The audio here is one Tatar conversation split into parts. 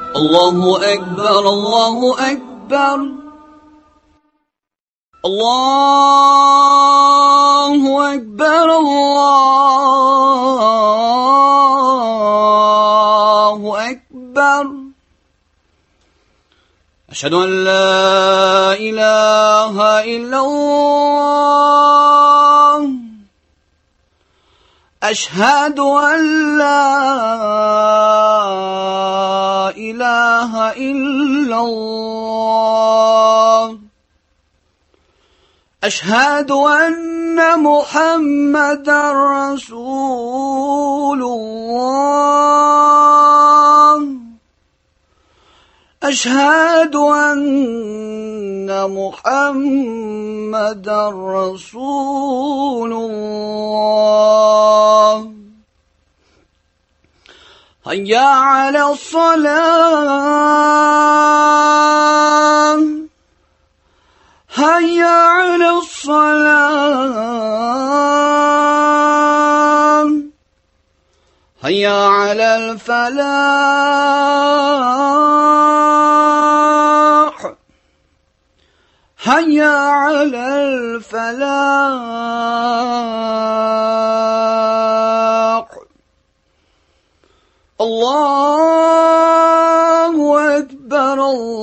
الله أكبر الله أكبر الله أكبر الله أكبر أشهد أن لا إله إلا الله أشهد أن لا إله إلا الله أشهد أن محمدا رسول الله أشهد أن محمدا رسول الله هيا على الصلاة هيا على الصلاة هيا على الفلاح هيا على الفلاح الله أكبر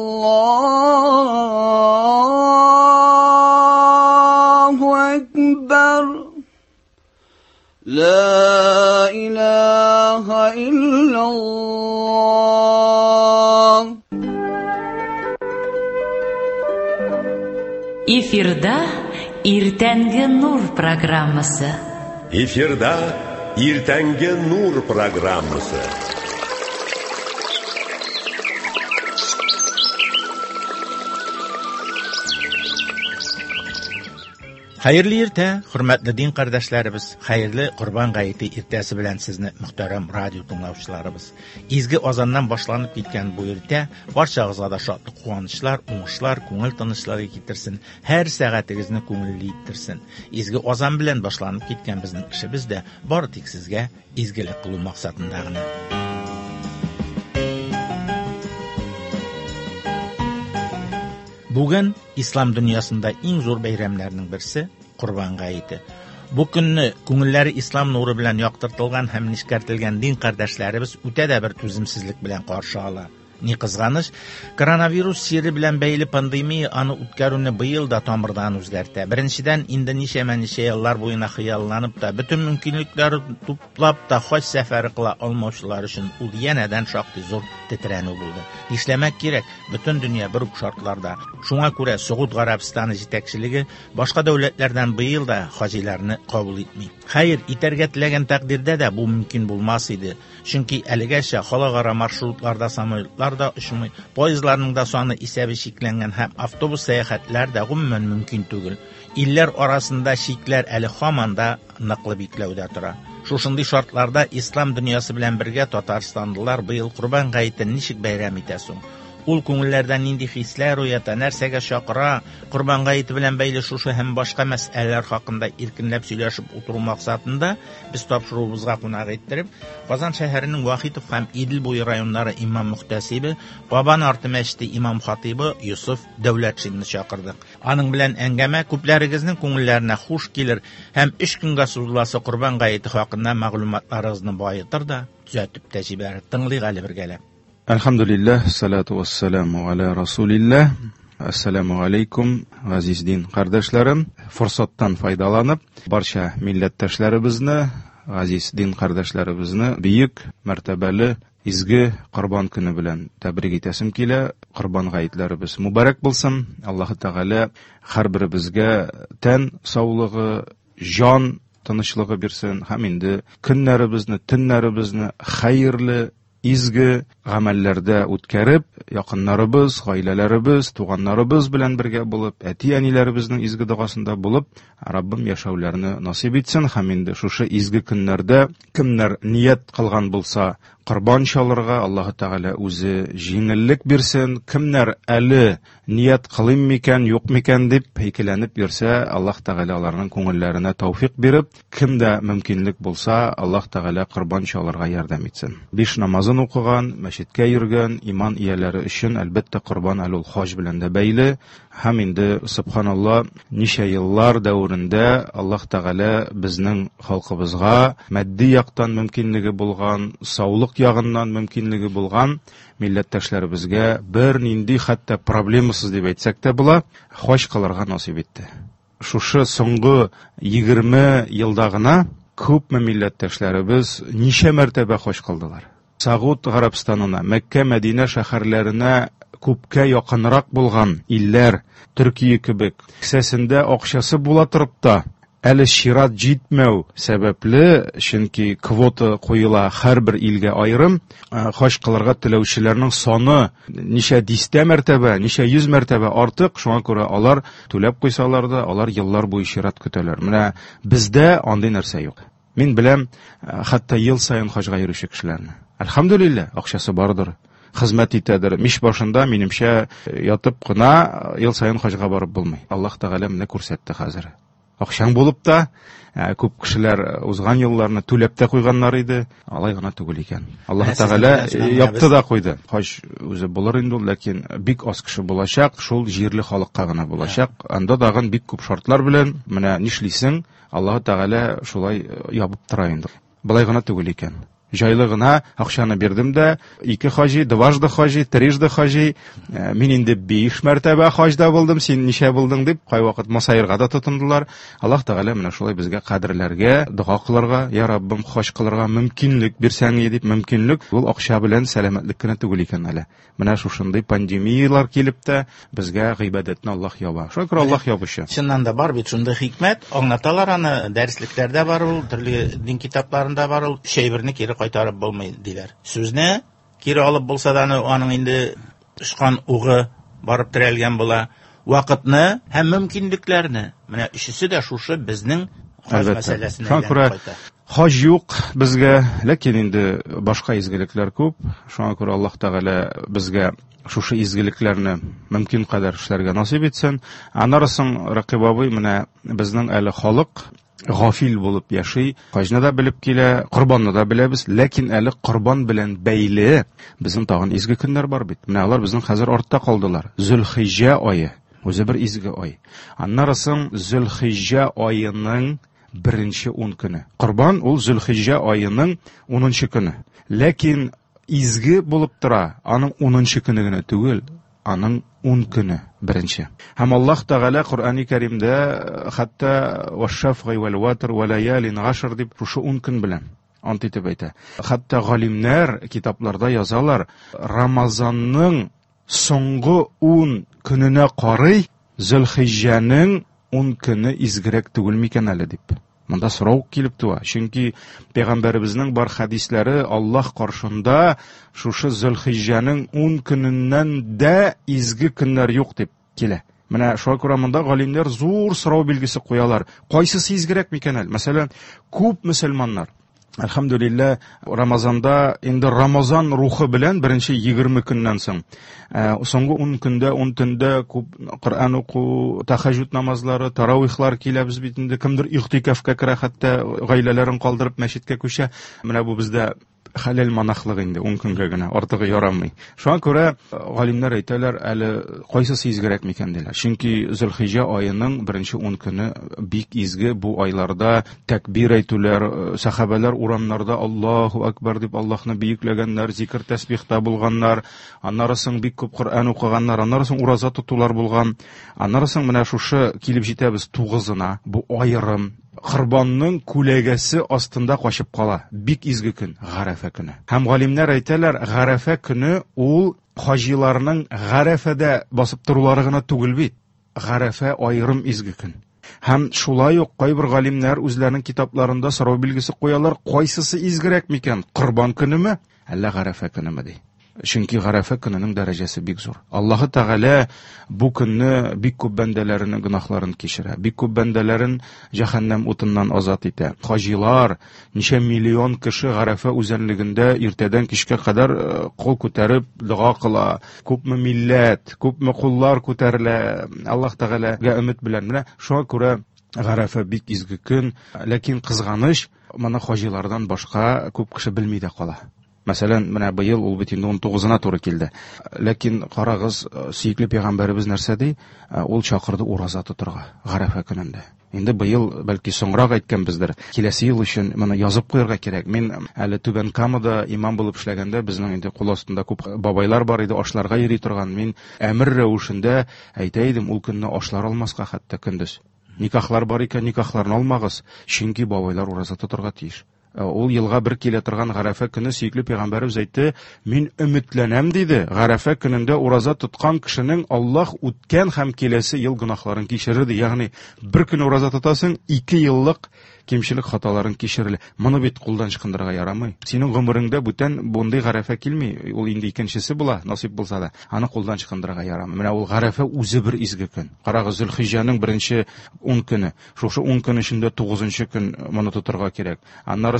الله أكبر لا إله إلا الله. Эфирда Иртәнге нур программасы. Эфирда Иртәнге нур программасы. Hayırlı irtə, hörmətli din qardaşlarımız, hayırlı Qurban qayıtı irtəsi bilən sizni muhtaram radio dinləyicilərimiz. İzgi azandan başlanıb getən bu irtə barçağızğa da şadlıq, quvonchlar, uğuşlar, көңіл tınışları getirsin, hər səğətinizni көңілli ettirsin. İzgi azan bilən başlanıb getən bizning işimiz də bar tik sizga izgilik qilу maqsadındagina. Bugün İslam dünyasında eng zo'r bayramlarning birisi Qurban qayıtı. Bu kunni ko'ngillari islom nuri bilan yoqtirtilgan ham nishkartilgan din qardoshlarimiz o'tada bir tuzimsizlik bilan qarshi oladi. Ni qizg'anish, koronavirus siri bilan bəyli pandemiya ani o'tkaruni bu yilda tomirdan o'zgardi. Birinchidan Indoneziya manisha yillar bo'yina xiyollanib da butun mumkinliklarni to'plab da haj safari qila olmoqchilar uchun u yanadan shoqti zo'r titranu bo'ldi. Ishlamak kerak, butun dunyo bir shartlarda. Shunga ko'ra Saud Arabistoni yetakchiligi boshqa davlatlardan bu yilda hojilarni qabul etmaydi. Xayr, itarga tilagan taqdirda da bu mumkin bo'lmas edi. Chunki aligacha xalqaro marshrutlarda samolyotlarda ushmay, poyezdlarning da soni hisobi cheklangan ham avtobus sayohatlarida umuman mumkin tugul. İllər orasında şiiklər ali hamanda naqlib yeklavda tura. Shunday shartlarda islom dunyosi bilan birga Tataristondalar bu yil Qurban qaytini nishik bayram etasin. Ул күңелләрдән нинди хисләр уята, нәрсәгә чакыра, Qurban qayıtı белән бәйле шушы һәм башка мәсьәләләр хакында иркенләп сөйләшеп утыру максатында без тапшыруыбызга кунак иттереп, Казан шәһәренең Вахитов һәм Идел буе районнары имам мөхтәсибе, Бабан арты мәчете имам хатибы Юсуф Дәүләтшинне чакырдык. Аның белән әңгәмә күпләрегезнең күңелләренә хуш килер һәм 3 көнгә сузыласы Qurban qayıtı хакында мәгълүматларыгызны баетыр да, төзәтеп тәҗибәр тыңлыйк әле бергәләп. Alhamdulillah, salatu wassalamu ala rasulillah. Assalamu alaykum, aziz din qardaşlarım. Fursatdan faydalanıp, barcha millatdoshlarimizni, aziz din qardaşlarimizni buyuk, martabali, izgi Qurban kuni bilan tabrik etasim kela. Qurban g'ayitlarimiz muborak bo'lsin. Alloh taolo har birimizga tan sog'lig'i, jon tinchligi bersin. Ham endi kunlarimizni, tunlarimizni xayrli izgi amallarda o'tkazib, yaqinlarimiz, oilalarimiz, tuganlarimiz bilan birga bo'lib, ati-anilarimizning izgi duosida bo'lib, Rabbim yashovlarini nasib etsin. Ham endi shusha izgi kunlarda kimlar niyat qilgan bo'lsa, Qurban shalirga Alloh taolo o'zi yengillik bersin. Kimlar ali niyat qilinmikan, yo'qmikan deb paykilanib bersa, Alloh taolo ularning ko'ngillarına tavfiq berib, kimda mumkinlik bo'lsa, Alloh taolo Qurban shalirga yordam etsin. 5 namozini Коръан укыган, мәчеткә йөргән иман ияләре өчен әлбәттә Корбан ул хаҗ белән дә бәйле. Һәм инде субханалла ничә еллар дәврендә Аллаһ Тәгалә безнең халкыбызга матди яктан мөмкинлеге булган, саулык ягыннан мөмкинлеге булган милләттәшләребезгә бер нинди хәтта проблемасыз дип әйтсәк тә була, хаҗ кылырга насыйп итте. Шушы соңгы 20 елда гына күпме милләттәшләребез ничә мәртәбә хаҗ кылдылар. Сагуд Гарәбстанына, Мәккә, Мәдинә шәһәрләренә күпкә якынрак булган илләр, Төркия кебек, кесәсендә акчасы була торып та, әле шират җитмәү сәбәпле, чөнки квота куела һәрбер илгә аерым, хаҗ кылырга теләүчеләрнең саны ничә дистә мәртәбә, ничә йөз мәртәбә артык, шуңа күрә алар түләп куйсалар да, алар еллар буе шират көтәләр. Менә бездә андый нәрсә юк. Мин беләм, хәтта ел сайын хаҗга йөрүче кешеләрне. Әлхәмдүлилләh, акчасы бардыр, хезмәт итәдер. Миш башында минемчә ятып кына ел сайын хаҗга барып булмый. Аллаһ Тәгалә менә күрсәтте хәзер. Акчаң булып та, күп кешеләр узган елларны түләп тә куйганнар иде, алай гына түгел икән. Аллаһ Тәгалә япты да куйды. Хаҗ үзе булыр инде, ләкин бик аз кеше булачак, шул җирле халыкка гына булачак. Анда дагын бик күп шартлар белән, менә нишлисең, Аллаһ Тәгалә шулай ябып тора инде. Булай гына түгел икән. Җайлы гына акчаны бирдем дә, 2 хаҗи, дважды хаҗи, трижды хаҗи, мин инде 5 мәртәбә хаҗда булдым, син ничә булдың дип, кайвакыт масаирга да тотындылар. Аллаһ Тәгалә менә шулай безгә кадерләргә, дуа кылырга, я Раббым, хаҗ кылырга мөмкинлек бирсәң дип, мөмкинлек ул акча белән сәламәтлек кенә түгел икән әле. Менә шушындый пандемиялар килеп тә безгә гыйбадәтне Аллаһ яба. Шөкр Аллаһ ябучы. Чыннан да бар бит шундый хикмәт, аңлаталар аны, дәреслектәрдә бар ул, төрле дин китапларында бар ул, шәйберне кире кайтарып булмый диләр. Сүзне кире алып булса да аның инде ышкан угы барып терәлгән була. Вакытны һәм мөмкинлекләрне. Менә өчесе дә шушы безнең хаҗ мәсьәләсенә кайта. Хаҗ юк безгә, ләкин инде башка изгелекләр күп. Шуңа күрә Аллаһ Тәгалә безгә шушы изгелекләрне мөмкин кадәр эшләргә насыйп итсен. Анарысын Ракиб абый менә безнең әле халык гафил булып яши, хаҗны да белеп килә, Корбанны да беләбез, ләкин әле Корбан белән бәйле безнең тагын изге көннәр бар бит. Менә алар безнең хәзер артта калдылар. Зүлхиҗҗә ае, үзе бер изге ай. Аннарысын Зүлхиҗҗә аеның 1-нче 10 көне. Корбан ул Зүлхиҗҗә аеның 10-нчы көне. Ләкин изге булып тора, аның 10-нчы көне генә түгел, аның 10 көне беренче. Һәм Аллаһ Тәгалә Коръәни Кәримдә хәтта ваш-шафгы вал-ватр вал-лаялин гашр дип шушы 10 көн белән ант итеп әйтә. Хәтта галимнәр китапларда язалар, Рамазанның соңгы 10 көненә карый Зүлхиҗҗәнең 10 көне изгерәк түгел микән әле дип. Монда сорау килеп туа. Чөнки пәйгамбәребезнең бар хәдисләре Аллаһ каршында шушы Зүлхиҗҗәнең 10 көненнән дә изге көннәр юк дип килә. Менә шуңа күрә монда галимнәр зур сорау билгесе куялар. Кайсысы изгерәк микән әле? Мәсәлән, күп мөселманнар Әлхәмдүлилләh, Рамазанда инде Рамазан рухы белән беренче 20 көннән соң, соңгы 10 көндә, 10 төндә күп Коръән уку, тахаҗҗуд намазлары, таравихлар килә, без бит инде кемдер ихтикафка керә, хәтта гаиләләрен калдырып мәчеткә күчә. Менә бу бездә хәләл манахлык инде 10 көнгә генә, артыгы ярамый. Шуңа күрә галимнәр әйтәләр, әле кайсысы изгерәк микән диләр. Чөнки Зүлхиҗҗә аеның беренче 10 көне бик изге, бу айларда тәкбир әйтүләр, сахабалар урамнарда Аллаһу акбар дип Аллаһны бийекләгәннәр, зикр тәсбихтә булганнар, аннарысын бик күп Коръән укыганнар, аннарысын ураза тотулар булган. Аннарысын менә шушы килеп җитәбез 9-ына, бу аерым Корбанның күләгәсе астында качып кала. Бик изге көн, Гарәфә көне. Һәм галимнәр әйтәләр, Гарәфә көне ул хаҗиларның Гарәфәдә басып торулары гына түгел бит. Гарәфә аерым изге көн. Һәм шулай ук кайбер галимнәр үзләренең китапларында сорау билгесе куялар, кайсысы изгерәк микән? Корбан көнеме, әллә Гарәфә көнеме ди. Чөнки Гарәфә көненең дәрәҗәсе бик зур. Аллаһ Тәгалә бу көнне бик күп бәндәләренең гөнаһларын кичерә, бик күп бәндәләрен җәһәннәм утыннан азат итә. Хаҗилар, ничә миллион кеше Гарәфә үзәнлегендә иртәдән кичкә кадәр кул күтәреп дуа кыла. Күпме милләт, күпме куллар күтәрелә. Аллаһ Тәгаләгә өмет белән. Менә шуңа күрә Гарәфә бик изге көн, ләкин кызганыч, моны хаҗилардан башка күп кеше белми дә кала. Мәсәлән, менә быел ул бит инде 19-на туры килде. Ләкин карагыз, сөйкле пәйгамбәребез нәрсә ди? Ул чакырды ураза тотырга, Гарафа көнендә. Инде быел бәлки соңрак әйткәнбездер. Киләсе ел өчен моны язып куярга кирәк. Мин әле Түбән Камада имам булып эшләгәндә, безнең инде кул астында күп бабайлар бар иде, ашларга йөри торган. Мин әмер рәвешендә әйтә идем, ул көнне ашлар алмаска хәтта көндез. Никахлар бар икән, никахларны алмагыз, чөнки бабайлар ураза тотырга тиеш. Ул елга бер килә торган Гарафа көне сөйкле пәйгамбәребез әйтте, мин өметләнәм диде. Гарафа көнендә ураза тоткан кешенең Аллаһ үткән һәм киләсе ел гөнаһларын кичерер ди. Ягъни бер көн ураза тотасың, 2 еллык кимчелек хаталарын кичерелә. Моны бит кулдан чыкындырырга ярамый. Синең гомереңдә бүтән бундый Гарафа килми. Ул инде икенчесе була, насыйп булса да. Аны кулдан чыкындырырга ярамый. Менә ул Гарафа үзе бер изге көн. Карагыз, Зөлхиҗҗәнең 1-нче 10 көне. Шушы 10 көн эчендә 9-нчы көн моны тотырга кирәк. Аннары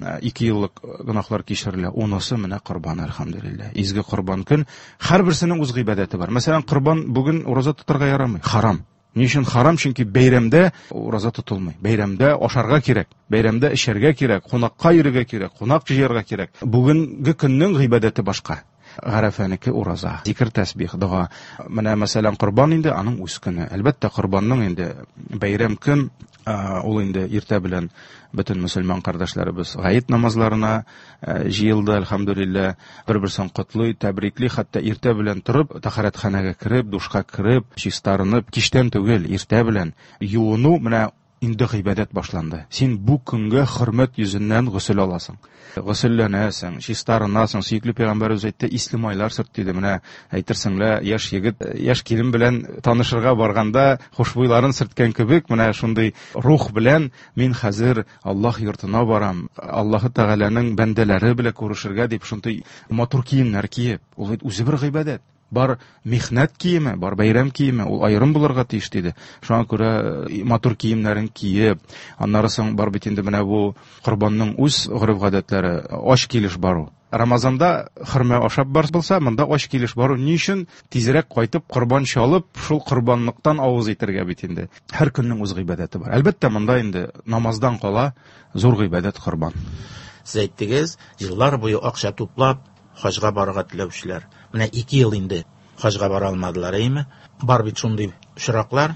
2 еллык гөнаһлар кичерелә. Унысы менә Корбан, әлхәмдүлилләh. Изге Корбан көн. Һәрберсенең үз гыйбадәте бар. Мәсәлән, Корбан бүген ураза тотырга ярамый. Харам. Ни өчен харам? Чөнки бәйрәмдә ураза тотылмый. Бәйрәмдә ашарга кирәк, бәйрәмдә эчәргә кирәк, кунакка йөрергә кирәк, кунак җыярга кирәк. Бүгенге көннең гыйбадәте башка. Гарафаныкы ураза, зикр, тәсбих, дуа. Менә мәсәлән Корбан инде аның үз көне. Әлбәттә Корбанның инде бәйрәм көн, ул инде иртә белән бөтен мөселман кардәшләребез гаит намазларына җыелды, әлхәмдүлилләh. Бер-берсен котлый, тәбрикли, хәтта иртә белән торып, тахаратханәгә кереп, душка кереп, чистарынып, кичтән түгел, иртә белән юыну, менә инде гыйбадәт башланды. Син бу көнгә хөрмәт йөзеннән гусул аласың. Гусулланасың, чистарынасың. Сөйкле пәйгамбәребез әйтте, ислимайлар сырт диде. Менә әйтерсеңлә, яшь егет, яшь килен белән танышырга барганда хушбуйларын сөрткән кебек, менә шундый рух белән мин хәзер Аллаһ йортына барам, Аллаһ Тәгаләнең бәндәләре белән күрешергә дип шундый матур киемнәр киеп, ул үзе бер гыйбадәт. Бар михнәт киеме, бар бәйрәм киеме, ул аерым булырга тиеш диде. Шуңа күрә матур киемнәрен киеп, аннары соң бар бит инде менә бу Корбанның үз гореф-гадәтләре, аш килеш бару. Рамазанда хөрмә ашап бар булса, монда аш килеш бару. Ни өчен? Тизрәк кайтып Корбан чалып, шул корбанлыктан авыз итәргә бит инде. Һәр көннең үз гыйбадәте бар. Әлбәттә, монда инде намаздан кала зур гыйбадәт Корбан. Сез әйттегез, еллар буе акча туплап, хаҗга барырга теләүчеләр. Менә 2 ел инде хаҗга бара алмадылар, әйме? Бар бит шундый очраклар.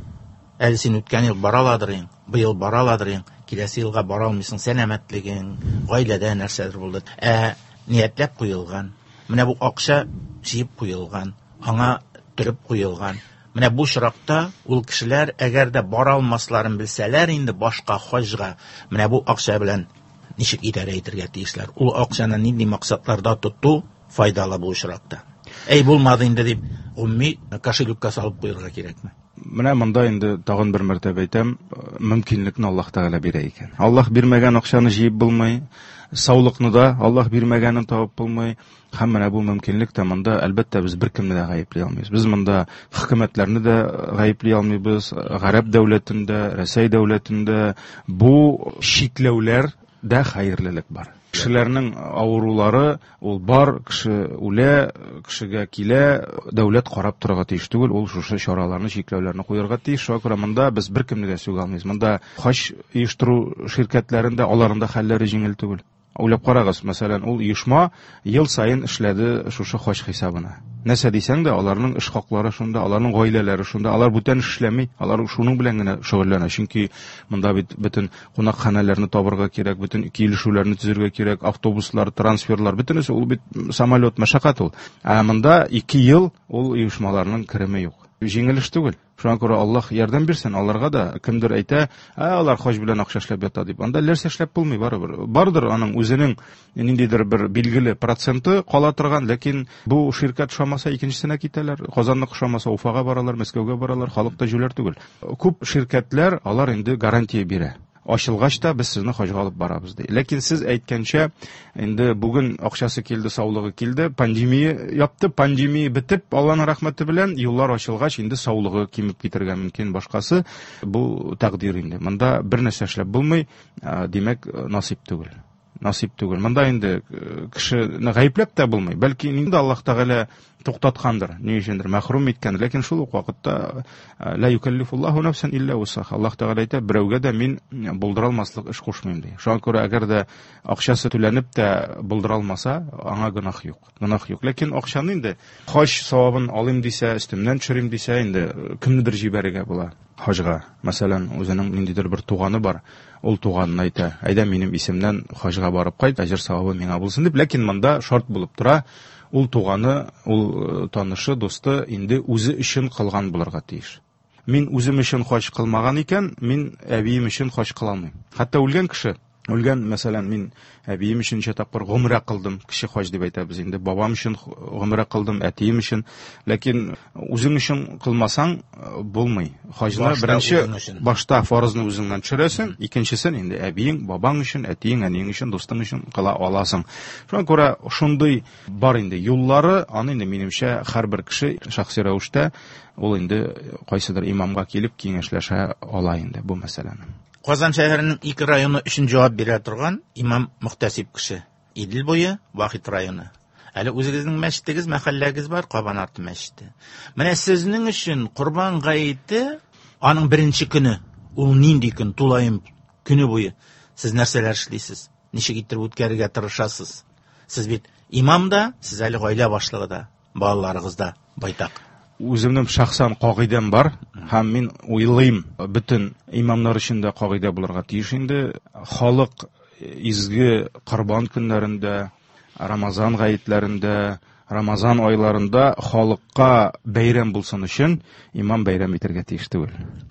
Әле син үткән ел бара аладырың, быел бара аладырың, киләсе елга бара алмыйсың, сәламәтлегең, гаиләдә нәрсәдер булды. Ниятләп куелган. Менә бу акча җыеп куелган, аңа төреп куелган. Менә бу очракта ул кешеләр, әгәр дә бара алмасларын белсәләр инде башка хаҗга, менә бу акча белән ничек идарә итәргә тиешләр? Ул акчаны нинди максатларда тоту файдалы бу очракта? Булмады инде дип, умми кошелеккә салып куярга кирәкме? Менә монда инде тагын бер мәртәбә әйтәм, мөмкинлекне Аллаһ Тәгалә бирә икән. Аллаһ бирмәгән акчаны җыеп булмый, саулыкны да Аллаһ бирмәгәнен табып булмый. Һәм менә бу мөмкинлек тә монда, әлбәттә, без беркемне дә гаепли алмыйбыз. Без монда хөкүмәтләрне дә гаепли алмыйбыз, Гарәп дәүләтендә, Рәсәй дәүләтендә бу шикләүләр дә хәерлелек бар. Кешеләрнең авырулары, ул бар, кеше үлә, кешегә килә, дәүләт карап торырга тиеш түгел, ул шушы чараларны, чикләүләрне куярга тиеш. Шуңа күрә монда без беркемне дә сүгә алмыйбыз. Монда хаҗ оештыру ширкәтләрендә аларында хәлләре җиңел түгел. Уйлап карагыз, мәсәлән, ул оешма ел сайын эшләде шушы хаҗ хисабына. Нәрсә дисәң дә, аларның эш хаклары шунда, аларның гаиләләре шунда, алар бүтән эшләми, алар шуның белән генә шөгыльләнә. Чөнки монда бит бөтен кунакханәләрне табырга кирәк, бөтен килешүләрне төзергә кирәк, автобуслар, трансферлар, бөтенесе ул бит самолет, мәшәкать ул. Монда 2 ел ул оешмаларның кереме юк. Җиңел эш түгел. Шуңа күрә Аллаһ ярдәм бирсен, аларга да кемдер әйтә, алар хаҗ белән акча эшләп ята дип. Анда нәрсә эшләп булмый барыбер. Бардыр аның үзенең ниндидер бер билгеле проценты кала торган, ләкин бу ширкәт шамаса икенчесенә китәләр. Казанны шамаса Уфага баралар, Мәскәүгә баралар, халык та җүләр түгел. Күп ширкәтләр алар инде гарантия бирә. Ачылгач та без сезне хаҗга алып барабыз ди. Ләкин сез әйткәнчә, инде бүген акчасы килде, саулыгы килде, пандемия япты, пандемия бетеп, Аллаһның рәхмәте белән юллар ачылгач, инде саулыгы кимеп китәргә мөмкин, башкасы бу тәкъдир инде. Монда бер нәрсә эшләп булмый, димәк насыйп түгел. насип түгел. Монда инде кешене гаепләп тә булмый. Бәлки инде Аллаһ Тәгалә туктаткандыр, ни өчендер мәхрүм иткән. Ләкин шул ук вакытта ла юкаллифуллаху нафсан илля вусаха. Аллаһ Тәгалә әйтә, берәүгә дә мин булдыра алмаслык эш кушмыйм ди. Шуңа күрә әгәр дә акчасы түләнеп тә булдыра алмаса, аңа гөнаһ юк. Гөнаһ юк. Ләкин акчаны инде хаҗ савабын алыйм дисә, өстемнән төшерим дисә, инде кемнедер җибәрергә була. Хаҗга, мәсәлән, үзенең ниндидер бер туганы бар, ул туганын әйтә, әйдә минем исемнән хаҗга барып кайт, әҗер савабы миңа булсын дип. Ләкин монда шарт булып тора, ул туганы, ул танышы, дусты инде үзе өчен кылган булырга тиеш. Мин үзем өчен хаҗ кылмаган икән, мин әбием өчен хаҗ кыла алмыйм. Хәтта үлгән кеше, мәсәлән, мин әбием өчен тапкыр гомрә кылдым, кеше хаҗ дип әйтәбез инде, бабам өчен гомрә кылдым, әтием өчен. Ләкин үзең өчен кылмасаң булмый. Хаҗны беренче башта фарызны үзеңнән төшерәсең, икенчесен инде әбиең, бабаң өчен, әтиең, әниең өчен, дустың өчен кыла аласың. Шуңа күрә шундый бар инде юллары, аны инде минемчә һәрбер кеше шәхси рәвештә ул инде кайсыдыр имамга килеп киңәшләшә ала инде бу мәсьәләне. Казан шәһәренең 2 районы өчен җавап бирә торган имам мөхтәсиб кеше. Идел буе, Вахит районы. Әле үзегезнең мәчетегез, мәхәлләгез бар, Кабан арты мәчете. Менә сезнең өчен Курбан гаете, аның беренче көне, ул нинди көн, тулайым көне буе сез нәрсәләр эшлисез? Ничек итеп үткәрергә тырышасыз? Сез бит имам да, сез әле гаилә башлыгы да, балаларыгыз да байтак. Үземнең шәхсән кагыйдәм бар, һәм мин уйлыйм, бөтен имамнар өчен дә кагыйдә булырга тиеш инде. Халык изге Курбан көннәрендә, Рамазан гаетләрендә, Рамазан айларында халыкка бәйрәм булсын өчен имам бәйрәм итәргә тиеш түгел.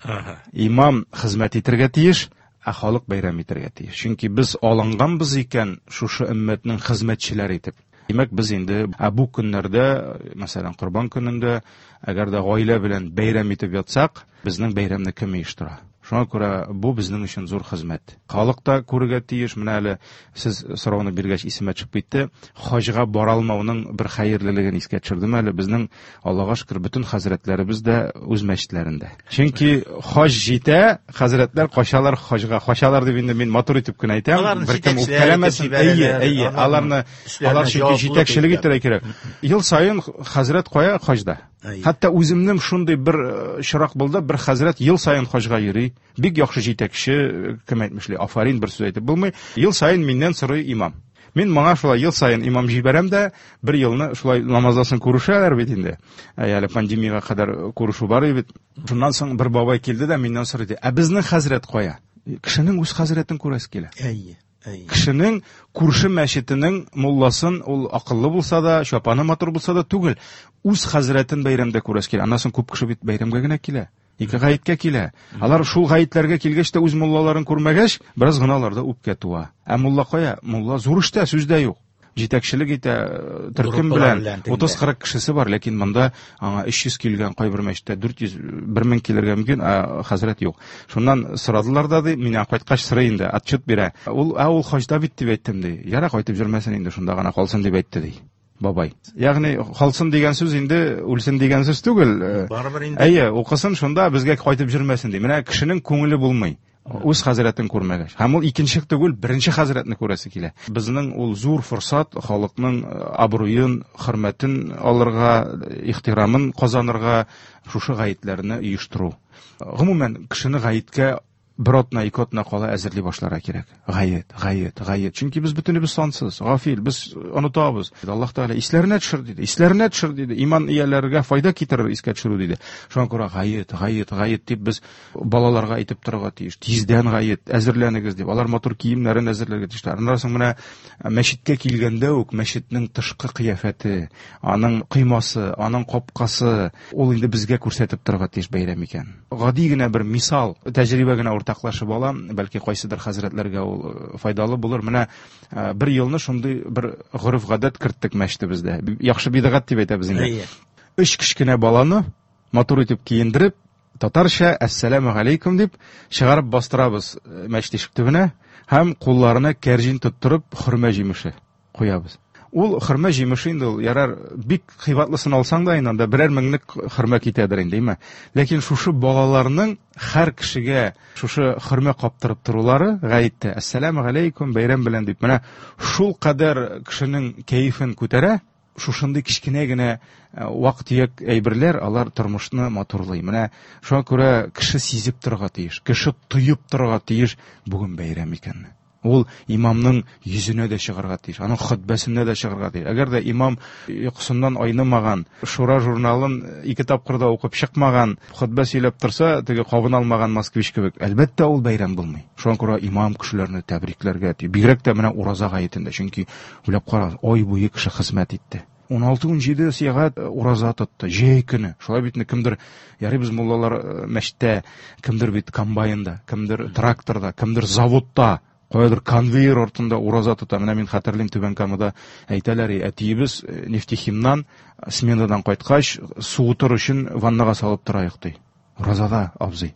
Имам хезмәт итәргә тиеш, ә халык бәйрәм итәргә тиеш. Чөнки без алынганбыз икән шушы өммәтнең хезмәтчеләре итеп. Димәк, без инде бу көннәрдә, мәсәлән, Курбан көнендә, әгәр дә гаилә белән бәйрәм итеп ятсак, безнең бәйрәмне кем оештыра? Шуңа күрә бу безнең өчен зур хезмәт. Халык та күрергә тиеш. Менә әле сез сорауны биргәч исемә чыгып китте. Хаҗга бара алмауның бер хәерлелеген искә төшердем әле. Безнең Аллаһка шөкер бөтен хәзрәтләребез дә үз мәчетләрендә. Чөнки хаҗ җитә, хәзрәтләр качалар хаҗга. Качалар дип инде мин матур итеп кенә әйтәм. Бер кем үпкәләмәсен. Әйе, алар чөнки җитәкчелек итәргә кирәк. Ел сайын хәзрәт кая хаҗда. Хәтта үземнең шундый бер чирак булды, бер хәзрәт ел сайын хаҗга йөри. Бик яхшы җитәкче, кем әйтмешли, афарин бер сүз әйтеп булмый. Ел сайын миннән сорый имам. Мин моңа шулай ел сайын имам җибәрәм дә, бер елны шулай намазласын күрешәләр бит инде. Әле пандемияга кадәр күрешү бар бит. Шуннан соң бер бабай килде дә миннән сорады: "Ә безнең хәзрәт кая?" Кешенең үз хәзрәтен күрәс килә. Кешенең күрше мәчетенең мулласын, ул акыллы булса да, чапаны матур булса да түгел, үз хәзрәтен бәйрәмдә күрәс килә. Аннан соң күп кеше бит бәйрәмгә генә килә. Ике гаеткә килә. Алар шул гаетләргә килгәч тә үз муллаларын күрмәгәч, бераз гына аларда үпкә туа. Ә мулла кая? Мулла зур эштә, сүздә юк. Җитәкчелек итә, төркем белән 30-40 кешесе бар, ләкин монда аңа 300 килгән, кайбер мәчеттә 400, 1000 килергә мөмкин, хәзрәт юк. Шуннан сорадылар да ди, мин кайткач сорый инде, отчет бирә. Ул хаҗда бит дип әйттем ди. Яра, кайтып җөрмәсен инде, шунда гына калсын дип әйтте ди. Бабай. Ягъни калсын дигән сүз инде үлсен дигән сүз түгел. Барыбер инде. Әйе, укысын шунда безгә кайтып җөрмәсен ди. Менә кешенең күңеле булмый. Үз хәзрәтен күрмәгәч. Һәм ул икенче түгел, беренче хәзрәтне күрәсе килә. Безнең ул зур форсат халыкның абруен, хөрмәтен алырга, ихтирамын казанырга шушы гаетләрне оештыру. Гомумән кешене гаеткә бер атна, ике атна кала әзерли башларга кирәк. Гает. Чөнки без бөтенебез сансыз, гафил, без онытабыз. Аллаһ Тәгалә исләренә төшер диде. Иман ияләргә файда китерер искә төшерү диде. Шуңа күрә гает дип без балаларга әйтеп торырга тиеш. Тиздән гает, әзерләнегез дип. Алар матур киемнәрен әзерләргә тиеш. Аннан соң менә мәчеткә килгәндә үк мәчетнең тышкы кыяфәте, аның кыймасы, аның капкасы, ул инде безгә күрсәтеп торырга тиеш бәйрәм икән. Гади генә бер мисал, тәҗрибә генә уртаклашып алам, бәлки кайсыдыр хәзрәтләргә ул файдалы булыр. Менә бер елны шундый бер гореф гадәт керттек мәчетебездә. Яхшы бидгать дип әйтәбез инде. 3 кичкенә баланы матур итеп киендереп, татарча "Ассаламу алейкум" дип чыгарып бастырабыз мәчет ишек төбенә һәм кулларына кәрҗин тоттырып хөрмә җимеше куябыз. ул хөрмә җимеше инде, ул ярар бик кыйбатлысын алсаң да инде берәр меңлек хөрмә китәдер инде, әйме. Ләкин шушы балаларның һәр кешегә шушы хөрмә каптырып торулары гаиттә, ассаламу алейкум, бәйрәм белән дип, менә шул кадәр кешенең кәефен күтәрә. Шушындай кичкенә генә вак-төяк әйберләр алар тормышны матурлый. Менә шуңа күрә кеше сизеп торырга тиеш, кеше тоеп торырга тиеш бүген бәйрәм икәнне. Ул имамның йөзенә дә чыгарга тиеш, аның хутбәсенә дә чыгарга тиеш. Әгәр дә имам йокысыннан айнымаган, Шура журналын 2 тапкырда укып чыкмаган, хутбә сөйләп торса, теге кабын алмаган москвич кебек, әлбәттә ул бәйрәм булмый. Шуңа күрә имам кешеләрне тәбрикләргә тиеш. Бигрәк тә менә ураза гаетендә, чөнки уйлап кара, ай буе кеше хезмәт итте. 16-17 сәгать ураза тотты, җәй көне. Шулай бит кемдер, ярый без муллалар мәчеттә, кемдер бит комбайнда, кемдер тракторда, кемдер заводта, кайдыр конвейер артында ураза тота. Менә мин хәтерлим, Түбән Камада әйтәләр, әтиебез нефтехимнан сменадан кайткач, суытыр өчен ваннага салып торайык ди. Уразада, абзый.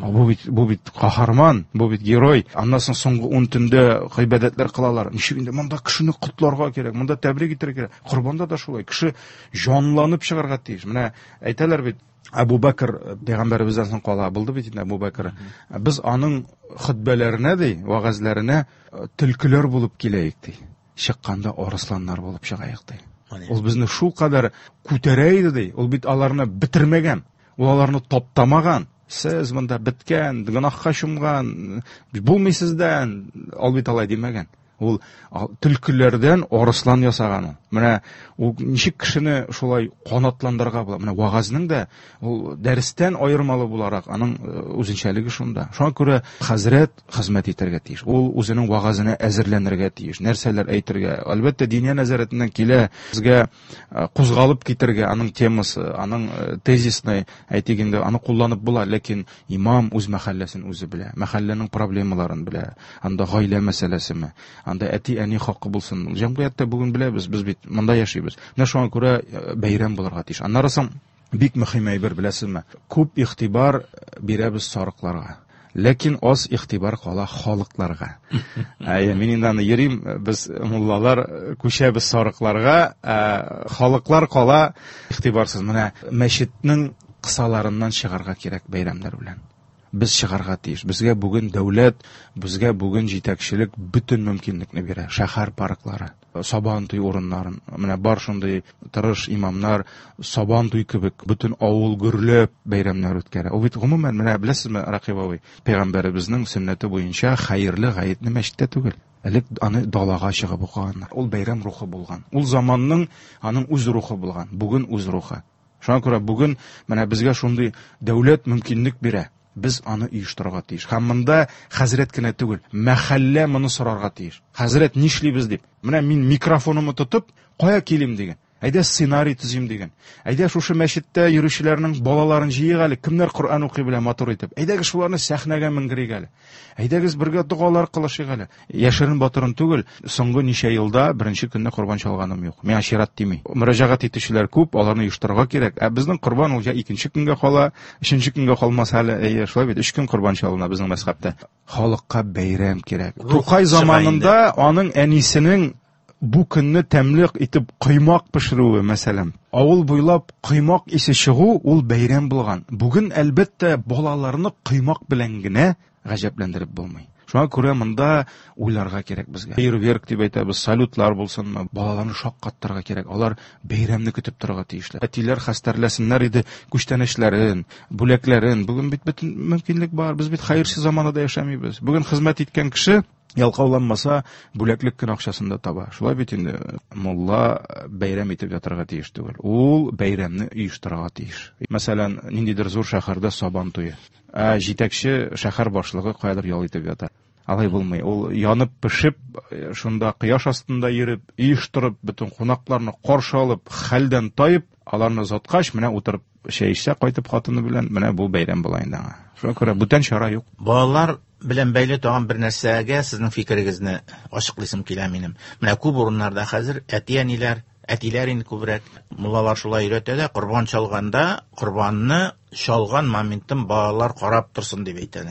Бу бит каһарман, бу бит герой. Аннан соңгы 10 төндә гыйбадәтләр кылалар. Ничек инде монда кешене котларга кирәк, монда тәбрик итәргә кирәк. Корбанда да шулай. Кеше җанланып чыгарга тиеш. Менә әйтәләр бит, Абу Бәкр пәйгамбәребездән соң кала булды бит инде Абу Бәкр. Без аның хутбәләренә ди, вагазларына төлкеләр булып киләйек ди. Чыкканда арысланнар булып чыгаек ди. Ул безне шул кадәр күтәрә иде ди. Ул бит аларны бетермәгән. Ул аларны таптамаган. Сез монда биткән, гынахка чумган, булмый сездән, ул бит алай димәгән. Ул төлкеләрдән арыслан ясаган. Менә ул ничек кешене шулай канатландырырга була. Менә вагазның да ул дәрестән аермалы буларак аның үзенчәлеге шунда. Шуңа күрә хәзрәт хезмәт итәргә тиеш. Ул үзенең вагазына әзерләнергә тиеш. Нәрсәләр әйтергә. Әлбәттә диния нәзарәтеннән килә, безгә кузгалып китергә аның темасы, аның тезисны әйтик инде, аны кулланып була, ләкин имам үз мәхәлләсен үзе белә, мәхәлләнең проблемаларын белә. Анда гаилә мәсьәләсеме, анда әти-әни хакы булсын. Җәмгыятьтә бүген беләбез, без бит монда яшибез. Менә шуңа күрә бәйрәм булырга тиеш. Аннары соң бик мөһим әйбер беләсезме? Күп игътибар бирәбез сарыкларга. Ләкин аз игътибар кала халыкларга. Мин инде аны йөрим, без муллалар күчәбез сарыкларга, халыклар кала игътибарсыз. Менә мәчетнең кысаларыннан чыгарга кирәк бәйрәмнәр белән. Без чыгарга тиеш. Безгә бүген дәүләт, безгә бүген җитәкчелек бөтен мөмкинлекне бирә. Шәһәр парклары, сабан туй урыннарын, менә бар шундый тырыш имамнар сабан туй кебек бөтен авыл гөрләп бәйрәмнәр үткәрә. Ул бит гомумән, менә беләсезме, Ракибовый, пәйгамбәребезнең сөннәте буенча хәерле гаетне мәчеттә түгел. Элек аны далага чыгып укыганнар. Ул бәйрәм рухы булган. Ул заманның аның үз рухы булган. Бүген үз рухы. Шуңа күрә бүген менә безгә шундый дәүләт мөмкинлек бирә. Без аны оештырырга тиеш. Һәм монда хәзрәт кенә түгел, мәхәллә моны сорарга тиеш. Хәзрәт нишлибез дип. Менә мин микрофонымны тотып, кая килим дигән. Әйдә сценарий төзим дигән. Әйдә шушы мәчеттә йөрүчеләрнең балаларын җыйык әле, кемнәр Коръән укый белә матур итеп. Әйдәгез шуларны сәхнәгә меңгерик әле. Әйдәгез бергә дугалар кылышыйк әле. Яшерен батырын түгел, соңгы ничә елда беренче көнне корбан чалганым юк. Миңа чират тими. Мөрәҗәгать итүчеләр күп, аларны оештырырга кирәк. Безнең корбан ул икенче көнгә кала, өченче көнгә калмас әле. Шулай бит, 3 көн корбан чалына безнең мәзһәбтә. Халыкка бәйрәм кирәк. Тукай заманында аның әнисенең бу көнне тәмлек итеп кыймак пешерүе, мәсәлән. Авыл буйлап кыймак исе чыгу ул бәйрәм булган. Бүген әлбәттә балаларны кыймак белән генә гаҗәпләндереп булмый. Шуңа күрә монда уйларга кирәк безгә. Фейерверк дип әйтәбез, салютлар булсынмы, балаларны шаккаттырга кирәк. Алар бәйрәмне көтеп торырга тиешләр. Әтиләр хәстәрләсеннәр иде күчтәнешләрен, бүләкләрен. Бүген бит бөтен мөмкинлек бар. Без бит хәерсез заманда яшәмибез. Бүген хезмәт иткән кеше ялкауланмаса, бүләклек кенә акчасын таба. Шулай бит инде мулла бәйрәм итеп ятырга тиеш түгел. Ул бәйрәмне оештырырга тиеш. Мәсәлән, ниндидер зур шәһәрдә сабан туе. Җитәкче шәһәр башлыгы кайдыр ял итеп ята. Алай булмый. Ул янып пешеп, шунда кояш астында йөреп, оештырып, бөтен кунакларны каршы алып, хәлдән таеп, аларны заткач, менә утырып чәй эчсә, кайтып хатыны белән, менә бу бәйрәм була инде. Шуңа күрә бүтән чара юк. Балалар белән бәйле тагын бер нәрсәгә сезнең фикерегезне ачыклыйсым килә минем. Менә күп урыннарда хәзер әти-әниләр, әтиләр инде күбрәк, муллалар шулай өйрәтә дә, корбан чалганда, корбанны чалган моментын балалар карап торсын дип әйтәләр.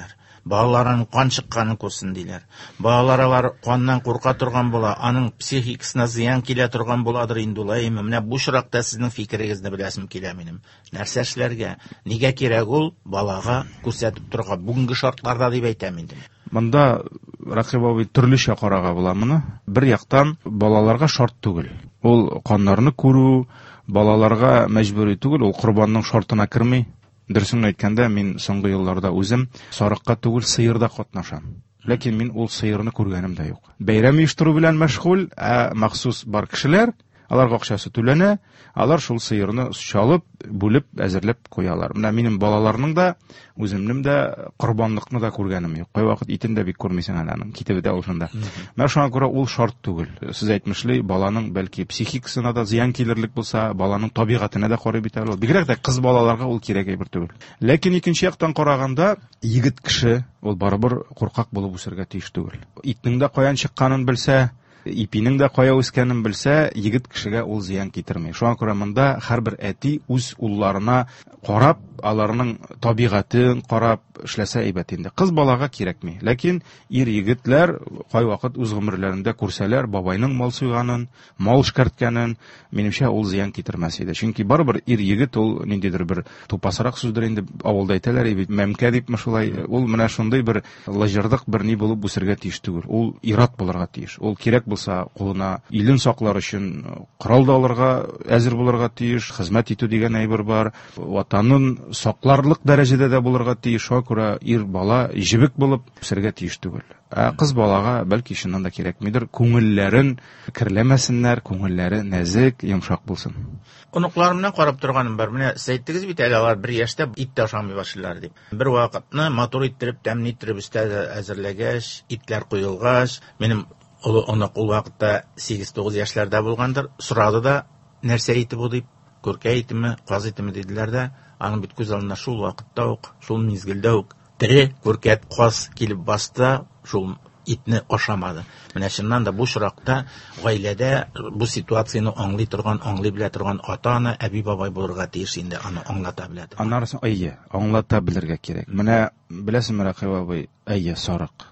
балаларын кан чыкканын күрсен диләр. Балалар каннан курка торган була, аның психикасына зыян килә торган буладыр инде улайым. Менә бу шуракта сезнең фикерегезне беләсем килә минем. Нәрсә эшләргә? Нигә кирәк ул балага күрсәтеп торга бүгенге шартларда дип әйтәм инде. Монда Ракыйб абый төрлечә карага була моны. Бер яктан балаларга шарт түгел. Ул каннарны күрү балаларга мәҗбүри түгел, ул курбанның шартына керми. Дөресен әйткәндә, мин соңгы елларда үзем сарыкка түгел, сыерда катнашам. Ләкин мин ул сыерны күргәнем дә юк. Бәйрәм оештыру белән мәшгуль, махсус бар кешеләр, аларга акчасы түләнә, алар шул сыерны чалып, бүлеп, әзерләп куялар. Менә минем балаларның да, үземнең дә курбанлыкны да күргәнем юк. Кай вакыт итен дә бик күрмисең аның, китеп дә ушында. Менә шуңа күрә ул шарт түгел. Сез әйтмешли, баланың бәлки психикасына да зыян килерлек булса, баланың табигатына да карый бит ул. Бигрәк тә кыз балаларга ул кирәк әйбер түгел. Ләкин икенче яктан караганда, егет кеше ул барыбер куркак булып үсәргә тиеш түгел. Итнең дә каян чыкканын белсә, ипинең дә кая үскәнен белсә, егет кешегә ул зыян китермәй. Шуңа күрә монда һәрбер әти үз улларына карап, аларның табигатын карап эшләсә әйбәт инде. Кыз балага кирәкми. Ләкин ир егетләр кай вакыт үз гомерләрендә күрсәләр, бабайның мал суйганын, мал шкартканын, минемчә ул зыян китермәс иде. Чөнки барыбер ир егет ул ниндидер бер тупасрак сүздер инде, авылда әйтәләр, мәмкә дипме шулай. Ул менә шундый бер лыжырдык бер ни булып үсәргә тиеш түгел. Ул ират булырга тиеш. Ул кирәк булса, кулына илен саклар өчен корал да алырга әзер булырга тиеш, хезмәт итү дигән әйбер бар. Ватанын сакларлык дәрәҗәдә дә булырга тиеш. Шуңа күрә ир бала җибек булып үсәргә тиеш түгел. Кыз балага бәлки шуннан да кирәкмидер, күңелләрен кирләмәсеннәр, күңелләре нәзик, йомшак булсын. Оныкларым белән карап торганым бар. Менә сәйттегез бит әле алар бер яшьтә ит тә ашамый башлыйлар дип. Бер вакытны матур иттереп, тәмле иттереп өстә әзерләгәч, итләр куелгач, минем онык ул вакытта 8-9 яшьләрдә булгандыр. Сорады да, нәрсә ите бу дип, күркә итеме, каз итеме диделәр дә, аның бит күз алдына шул вакытта ук, шул мизгелдә ук тере күркәт каз килеп басты, шул итне ашамады. Менә шуннан да бу шуракта гаиләдә бу ситуацияны аңлый торган, аңлый белә торган ата-ана, әби бабай булырга тиеш инде, аны аңлата белә. Аннары аңлата белергә кирәк. Менә беләсеңме, Ракыйб абый, сарык,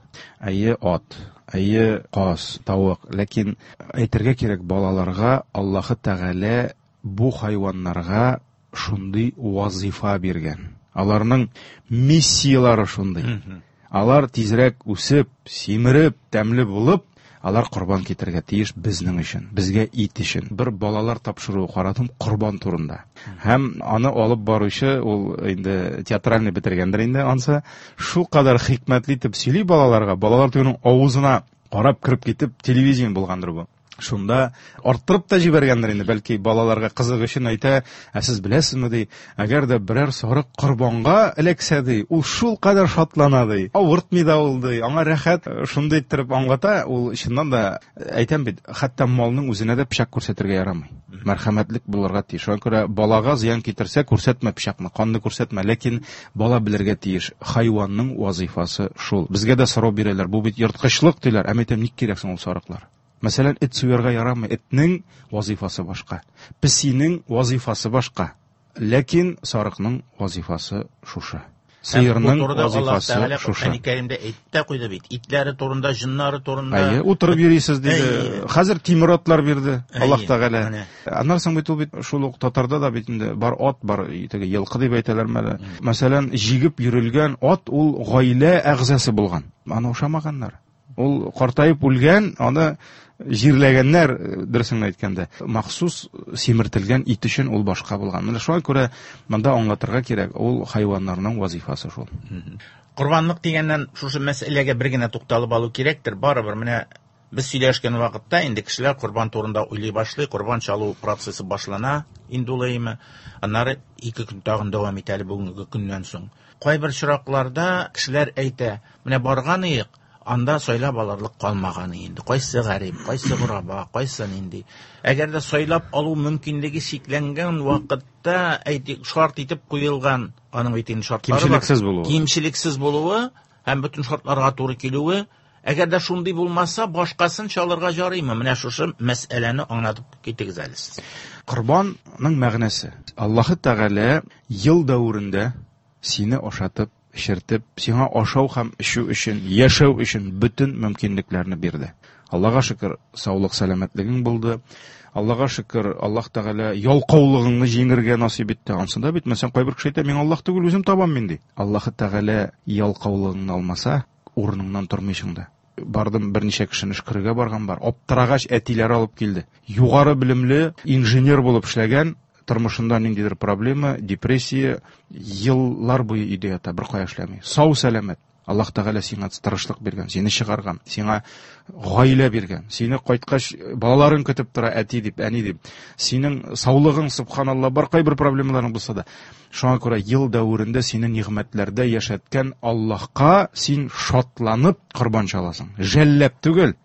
ат, каз, тавык. Ләкин әйтергә кирәк, балаларга Аллаһы Тәгалә бу хайваннарга шундый вазифа биргән. Аларның миссиялары шундый. Алар тизрәк үсеп, симереп, тәмле булып, алар курбан китергә тиеш безнең өчен, безгә ит өчен. Бер балалар тапшыру карадым курбан турында. Һәм аны алып баручы, ул инде театральный бетергәндер инде, ансы шул кадәр хикмәтле итеп сөйли балаларга, балалар түгенең авызына карап кирип китеп телевизион булгандыр бу. Шунда арттырып та җибәргәндер инде, бәлки балаларга кызык өчен әйтә, сез беләсезме ди, әгәр дә берәр сарык курбанга эләксә ди, ул шул кадәр шатлана ди, авыртмый да ул ди, аңа рәхәт, шунда иттереп аңлата, ул чыннан да әйтәм бит, хәтта малның үзенә дә пичак күрсәтергә ярамый. Мәрхәмәтлек булырга тиеш. Шуңа күрә балага зыян китерсә, күрсәтмә пичакны, канны күрсәтмә, ләкин бала белергә тиеш. Хайванның вазифасы шул. Безгә дә сорау бирәләр, бу бит йырткычлык диләр, әмәйтәм, ник кирәк соң ул сарыклар? Мәсәлән, эт суярга ярамый, этнең вазифасы башка, песинең вазифасы башка, ләкин сарыкның вазифасы шушы. Сыерның вазифасы шушы. Әни Кәримдә әйтә куйды бит, итләре турында, җыннары турында. Утырып йөрисез диде. Хәзер тимер атлар бирде Аллаһ Тәгалә. Аннан соң бит ул бит шул ук татарда да бит инде бар ат, бар теге йылкы дип әйтәләрме? Мәсәлән, җигеп йөрелгән ат ул гаилә әгъзасы булган. Аны ошамаганнар. Ул картайып үлгән, аны җирләгәннәр, дөресен әйткәндә. Махсус симертелгән ит өчен ул башка булган. Менә шуңа күрә монда аңлатырга кирәк, ул хайваннарның вазифасы шул. Курбанлык дигәннән шушы мәсьәләгә бер генә тукталып алу кирәктер. Барыбер менә без сөйләшкән вакытта инде кешеләр курбан турында уйлый башлый, курбан чалу процессы башлана инде улайымы. Аннары 2 көн тагын дәвам итә бүгенге көннән соң. Кайбер чиракларда кешеләр әйтә, менә барган идек, анда сайлап алырлык калмаганы инде. Кайсы гарип, кайсы гыраба, кайсы нинди. Әгәр дә сайлап алу мөмкинлеге шикләнгән вакытта, әйтик, шарт итеп куелган, аның битен шартлары бар. Кимчилексез булуы һәм бөтен шартларга туры килүе, әгәр дә шундый булмаса, башкасын чалырга жарыймы? Менә шушы мәсьәләне аңлатып китегез әле сез. Курбанның мәгънәсе. Аллаһы Тәгалә ел дәврендә сине ашатып эшертеп, сиңа ашау һәм эчү өчен, яшәү өчен бөтен мөмкинлекләрне бирде. Аллаһка шөкер, саулык, сәламәтлегең булды. Аллаһка шөкер, Аллаһ Тәгалә ялкаулыгыңны җиңәргә насыйп итте. Ансында бит мәсәлән кайбер кеше әйтә, мин Аллаһ түгел, үзем табам мин ди. Аллаһ Тәгалә ялкаулыгыңны алмаса, урыныңнан тормыйсың да. Бардым, берничә кешене эшкәргә барган бар. Аптырагач әтиләр алып килде. Югары белемле инженер булып эшләгән, тормышында ниндидер проблема, депрессия, еллар буе өйдә ята, бер кая эшләми. Сау сәламәт. Аллаһ Тәгалә сиңа тырышлык биргән, сине чыгарган, сиңа гаилә биргән, сине кайткач балаларын көтеп тора, әти дип, әни дип. Синең саулыгың, субханалла, бар кайбер проблемаларың булса да, шуңа күрә ел дәврендә сине нигъмәтләрдә яшәткән Аллаһка син шатланып корбан чаласың. Жәлләп түгел.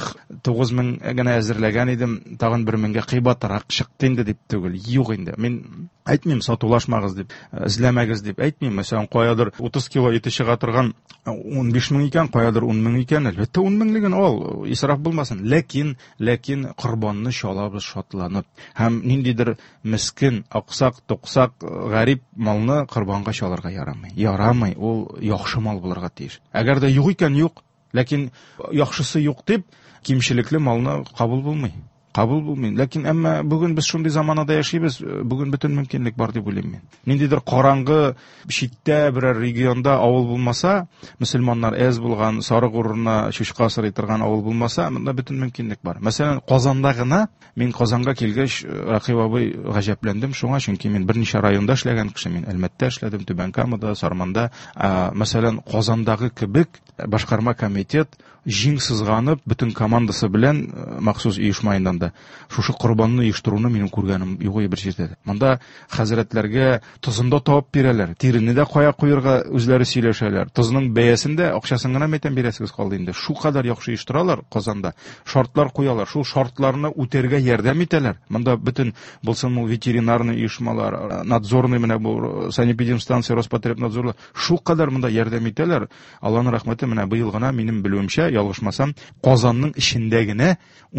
9000 генә әзерләгән идем, тагын 1000-гә кыйбатрак чыкты инде дип түгел. Юк инде. Мин әйтмим, сатулашмагыз дип, эзләмәгез дип әйтмим. Мәсәлән, каядыр 30 кило ите чыга торган 15000 икән, каядыр 10000 икән, әлбәттә 10000-леген ал, исраф булмасын. Ләкин корбанны чалабыз шатланып. Һәм ниндидер мискин, аксак, туксак, гарип малны корбанга чаларга ярамый. Ярамый, ул яхшы мал булырга тиеш. Әгәр дә юк икән, юк. Ләкин яхшысы юк дип, кимчелекле малны кабул булмый. Ләкин әмма бүген без шундый заманада яшибез, бүген бөтен мөмкинлек бар дип уйлыйм мин. Ниндидер караңгы читтә берәр регионда авыл булмаса, мөселманнар әз булган, сарык урынына чучка сырый торган авыл булмаса, монда бөтен мөмкинлек бар. Мәсәлән, Казанда гына, мин Казанга килгәч, Рахип абый гаҗәпләндем шуңа, чөнки мин берничә районда эшләгән кеше, мин Әлмәттә эшләдем, Түбән-Камада, Сарманда. Мәсәлән, Казандагы кебек башкарма комитет җиң сызганып, бөтен командасы белән махсус оешмаендан да шушы корбанны оештыруны минем күргәнем юк бер җирдә. Монда хәзрәтләргә тозында табып бирәләр. Тирене дә кая куярга үзләре сөйләшәләр. Тозның бәясен дә, акчасын гына мәйтәм бирәсегез калды инде. Шу кадәр яхшы оештыралар Казанда. Шартлар куялар. Шул шартларны үтәргә ярдәм итәләр. Монда бөтен булсын ул ветеринарный оешмалар, надзорный менә бу санэпидемстанция, Роспотребнадзор, шу кадәр монда ярдәм итәләр. Аллаһның рәхмәте менә быел гына минем белүемчә, ялгышмасам, Казанның эчендә генә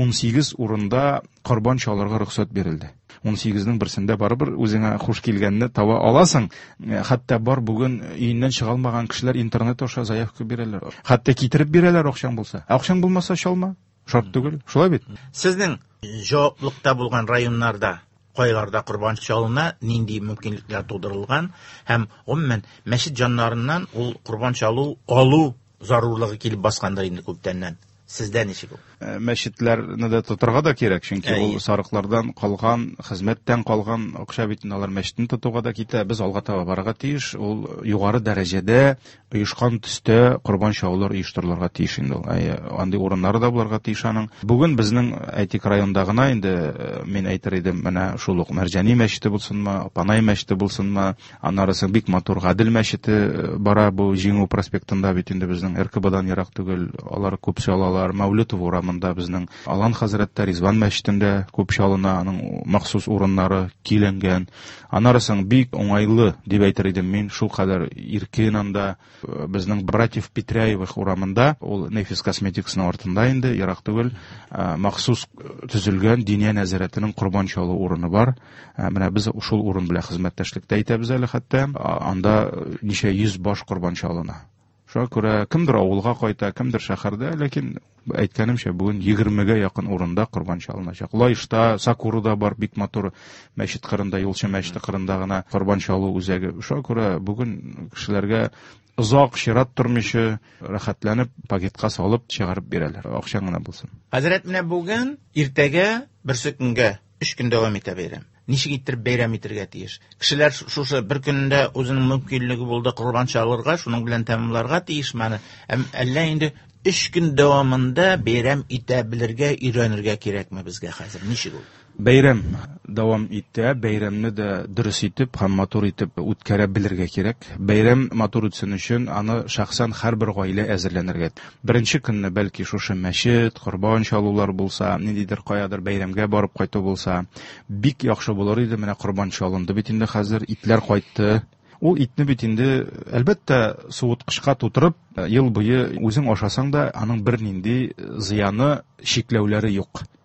18 урында корбан чаларга рөхсәт бирелде. 18-нең берсендә барыбер үзеңә хуш килгәнне таба аласың. Хәтта бар бүген өеннән чыга алмаган кешеләр интернет аша заявка бирәләр. Хәтта китереп бирәләр акчаң булса. Акчаң булмаса чалма. Шарт түгел. Шулай бит. Сезнең җаваплыкта булган районнарда кайларда корбан чалуына нинди мөмкинлекләр тудырылган һәм гомумән мәчет җаннарыннан ул корбан чалу алу зарурлыгы килеп баскандыр инде күптәннән. Сездә ничек ул? Мәчетләрне дә тотырга да кирәк, чөнки ул сарыклардан калган, хезмәттән калган акча бит алар мәчетне тотуга да китә. Без алга таба барырга тиеш. Ул югары дәрәҗәдә оешкан төстә корбан чалулар оештырылырга тиеш инде. Андый урыннары да булырга тиеш аның. Бүген безнең Әйтик районында гына инде мин әйтер идем, менә шул ук Мәрҗани мәчете булсынмы, Панай мәчете булсынмы, аннарысы бик матур Гадел мәчете бара, бу Җиңү проспектында бит инде безнең РКБдан ярак түгел, алар күп чалалар. Мәүлитов урамында безнең Алан хәзрәттәр Ризван мәчетендә күп чалына, аның махсус урыннары киленгән. Анарысын бик уңайлы дип әйтер идем мин, шул кадәр иркен анда. Безнең Братьев Петряевых урамында, ул Нефис косметикасының артында инде, ярак түгел, махсус төзелгән Диния нәзарәтенең корбан чалу урыны бар. Менә без шул урын белән хезмәттәшлектә итәбез әле, хәтта анда ничә 100 баш корбан чалына. Шуңа күрә кемдер авылга кайта, кемдер шәһәрдә, ләкин әйткәнемчә бүген 20-гә якын урында корбан чалыначак. Лайышта, Сакуруда бар бик матур мәчет кырында, Юлчы мәчете кырында гына корбан чалу үзәге. Шуңа күрә бүген кешеләргә озак чират тормышы рәхәтләнеп пакетка салып чыгарып бирәләр. Акча гына булсын. Хәзрәт, менә бүген иртәгә берсе көнгә 3 көн дәвам итә бәйрәм. Ничек итеп бәйрәм итәргә тиеш? Кешеләр шушы бер көндә үзенең мөмкинлеге булды корбан чалырга, шуның белән тәмамларга тиешмәне. Әллә инде 3 көн дәвамында бәйрәм итә белергә, өйрәнергә кирәкме безгә хәзер? Ничек ул? Бәйрәм дәвам итә, бәйрәмне дә дөрес итеп һәм матур итеп үткәрә белергә кирәк. Бәйрәм матур үтсен өчен аны шәхсән һәрбер гаилә әзерләнергә. Беренче көнне бәлки шушы мәчет, корбан чалулар булса, ниндидер каядыр бәйрәмгә барып кайту булса, бик яхшы булыр иде. Менә корбан чалынды бит инде хәзер, итләр кайтты. Ул итне бит инде әлбәттә суыткычка тутырып, ел буе үзең ашасаң да, аның бер нинди зыяны, шикләүләре юк.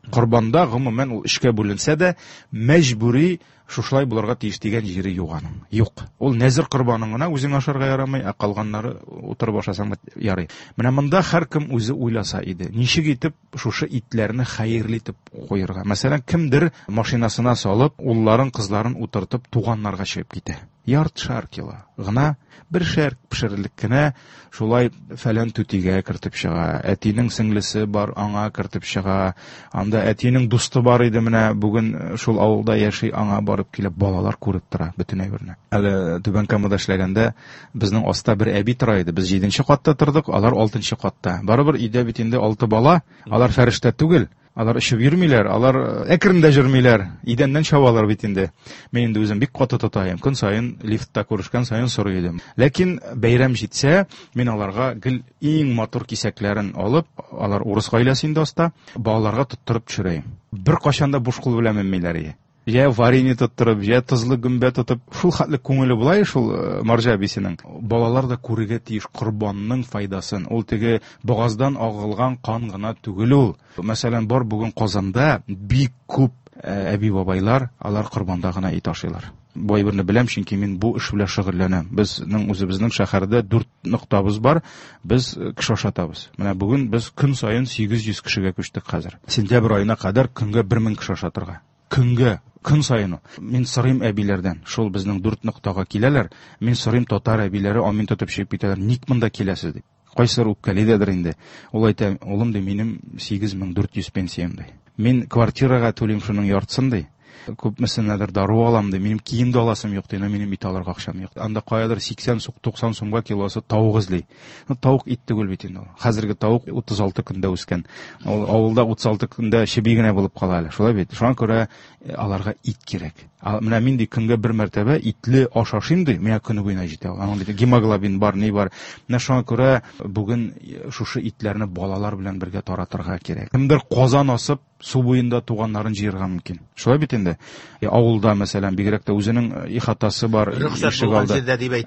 Корбанда гомумән ул эшкә бүленсә дә, мәҗбүри шушлай булырга тиеш дигән җире юк аның. Юк. Ул нәзер корбаның гына үзең ашарга ярамый, ә калганнары утырып ашасаң ярый. Менә монда һәркем үзе уйласа иде. Ничек итеп шушы итләрне хәерле итеп куярга? Мәсәлән, кемдер машинасына салып, улларын, кызларын утыртып туганнарга чыгып китә. Яртшар кило гына бер шәр пешерерлек кенә шулай фәлән түтигә кертеп чыга. Әтинең сеңлесе бар, аңа кертеп чыга. Анда әтинең дусты бар иде, менә бүген шул авылда яши, аңа барып килеп балалар күреп тора бөтен әйберне. Әле Түбән Камада эшләгәндә безнең аста бер әби тора иде. Без 7нче катта тордык, алар 6нчы катта. Барыбер өйдә бит инде 6 бала, алар фәрештә түгел. Алар эшеп йөрмиләр, алар әкрендә җөрмиләр, идәннән чабалар бит инде. Мин инде үзем бик каты тотаем. Көн сайын лифтта күрешкән сайын сорый идем. Ләкин бәйрәм җитсә, мин аларга гел иң матур кисәкләрен алып, алар урыс гаиләсе инде аста, балаларга тоттырып төшерәм. Бер кашан да буш кул белән менмиләр. Я варенье тоттырып, я тозлы гөмбә тотып, шул хәтле күңеле булай шул Марҗа әбисенең. Балалар да күрергә тиеш корбанның файдасын. Ул теге бугаздан агылган кан гына түгел ул. Мәсәлән, бар бүген Казанда бик күп әби бабайлар, алар корбанда гына ит ашыйлар. Бу әйберне беләм, чөнки мин бу эш белән шөгыльләнәм. Безнең үзебезнең шәһәрдә 4 ноктабыз бар. Без кеше ашатабыз. Менә бүген без көн сайын 800 кешегә күчтек хәзер. Сентябрь аена кадәр көнгә 1000 кеше ашатырга. Көн сайын. Мин сорыйм әбиләрдән, шул безнең 4 ноктага киләләр. Мин сорыйм татар әбиләре, амин тотып чыгып китәләр. Ник монда киләсез дип. Кайсыр үпкәлидәдер инде. Ул әйтә, улым ди, минем 8400 пенсиям ди. Мин квартирага түлим шуның яртысын ди. Күпмесенәдер дару алам ди. Минем кием дә аласым юк ди, минем ит алырга акчам юк. Анда каядыр 80-90 сумга килосы тавык эзли. Тавык ит түгел бит инде. Хәзерге тавык 36 көндә үскән. Авылда 36 көндә чеби генә булып кала әле. Шулай бит. Шуңа күрә аларга ит кирәк. Менә мин ди көнгә бер мәртәбә итле аш ашыйм ди, менә көне буена җитә. Аның ди гемоглобин бар, ни бар. Менә шуңа күрә бүген шушы итләрне балалар белән бергә таратырга кирәк. Кемдер казан асып су буенда туганнарын җыярга мөмкин. Шулай бит инде. Авылда мәсәлән бигрәк тә үзенең ихатасы бар, ишек алды.